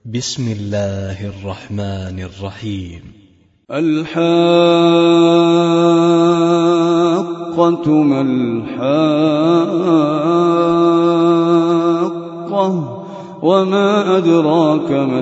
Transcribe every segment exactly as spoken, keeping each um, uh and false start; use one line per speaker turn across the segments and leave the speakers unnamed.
بسم الله الرحمن الرحيم.
الحاقة ما الحاقة وما أدراك ما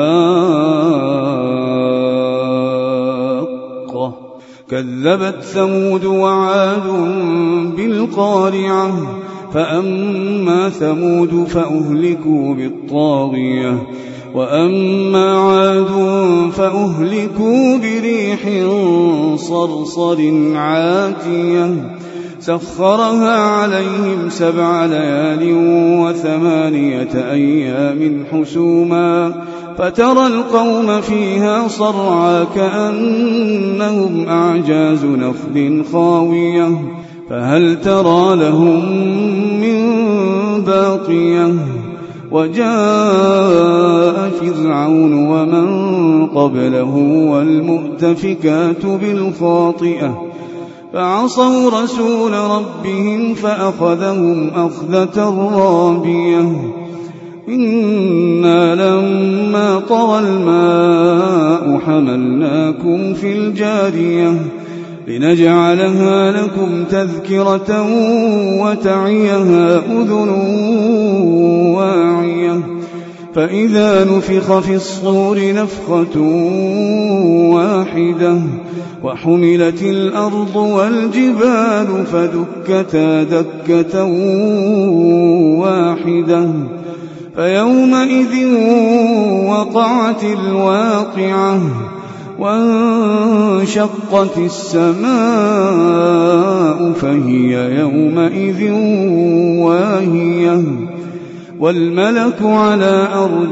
الحاقة كذبت ثمود وعاد بالقارعة فأما ثمود فأهلكوا بالطاغية وأما عاد فأهلكوا بريح صرصر عاتية سخرها عليهم سبع ليال وثمانية أيام حسوما فترى القوم فيها صرعى كأنهم أعجاز نخل خاوية فهل ترى لهم من باقية وجاء فرعون ومن قبله والمؤتفكات بالخاطئة فعصوا رسول ربهم فأخذهم أخذة رابية إنا لما طغى الماء حملناكم في الجارية لنجعلها لكم تذكرة وتعيها أذن واعية فإذا نفخ في الصور نفخة واحدة وحملت الأرض والجبال فدكتا دكة واحدة فيومئذ وقعت الواقعة وانشقت السماء فهي يومئذ واهية والملك على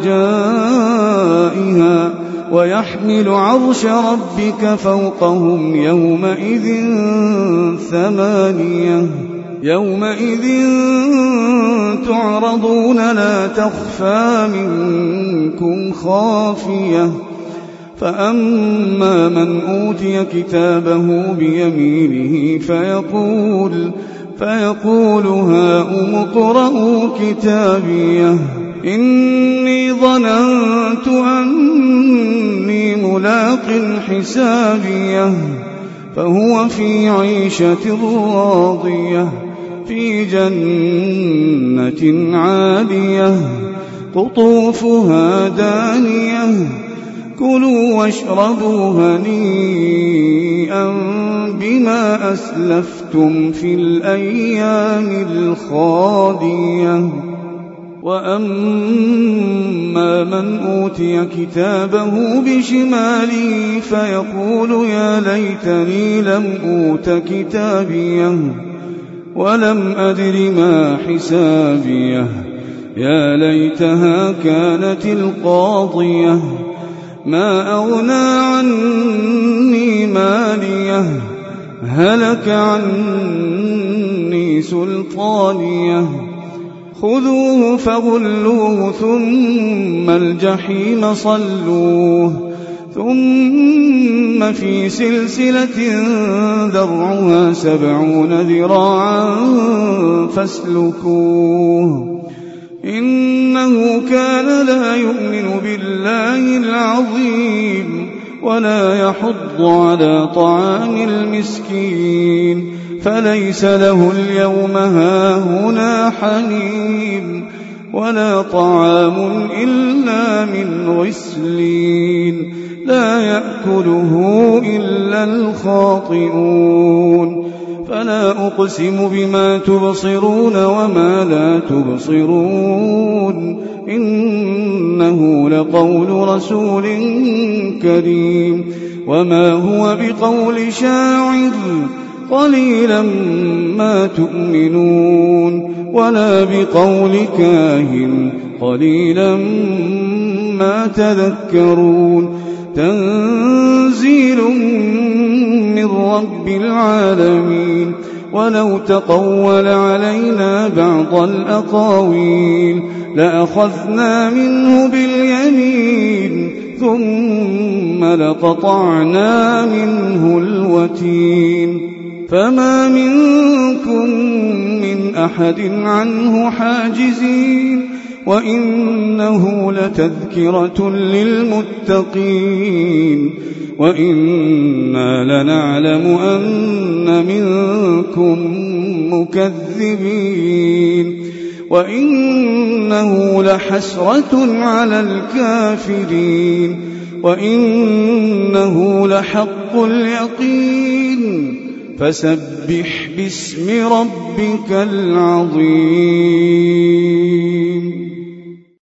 أرجائها ويحمل عرش ربك فوقهم يومئذ ثمانية يومئذ تعرضون لا تخفى منكم خافية فأما من أوتي كتابه بيمينه فيقول فيقول هاؤم اقرءوا كتابيه إني ظننت أني ملاق حسابيه فهو في عيشة راضية في جنة عالية قطوفها دانية كلوا واشربوا هنيئا بما أسلفتم في الأيام الخالية وأما من أوتي كتابه بشماله فيقول يا ليتني لم أوت كتابيه ولم أدر ما حسابيه يا ليتها كانت القاضية ما أغنى عني ماليه هلك عني سلطانيه خذوه فغلوه ثم الجحيم صلوه ثم في سلسلة ذرعها سبعون ذراعا فاسلكوه إنه كان لا يؤمن بالله العظيم ولا يحض على طعام المسكين فليس له اليوم هاهنا حميم ولا طعام إلا من غسلين لا يأكله إلا الخاطئون فلا أقسم بما تبصرون وما لا تبصرون إنه لقول رسول كريم وما هو بقول شاعر قليلا ما تؤمنون ولا بقول كاهن قليلا ما تذكرون تنزيل من رب العالمين ولو تقول علينا بعض الأقاويل لأخذنا منه باليمين ثم لقطعنا منه الوتين فما منكم من أحد عنه حاجزين وإنه لتذكرة للمتقين وإنا لنعلم أن منكم مكذبين وإنه لحسرة على الكافرين وإنه لحق اليقين فسبح باسم ربك العظيم.